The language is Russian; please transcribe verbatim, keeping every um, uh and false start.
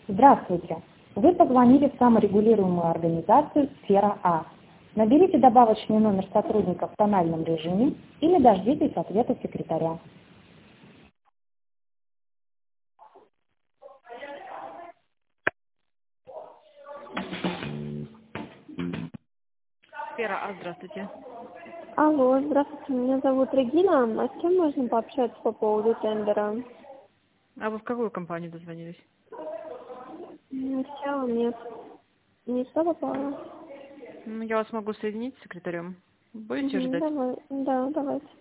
Здравствуйте! Вы позвонили в саморегулируемую организацию «Сфера А». Наберите добавочный номер сотрудника в тональном режиме или дождитесь ответа секретаря. Сфера А, здравствуйте. Алло, здравствуйте, меня зовут Регина. А с кем можно пообщаться по поводу тендера? А вы в какую компанию дозвонились? Не села, нет. Не все попало? Ну, я вас могу соединить с секретарем. Будете Угу, ждать? давай, да, давайте.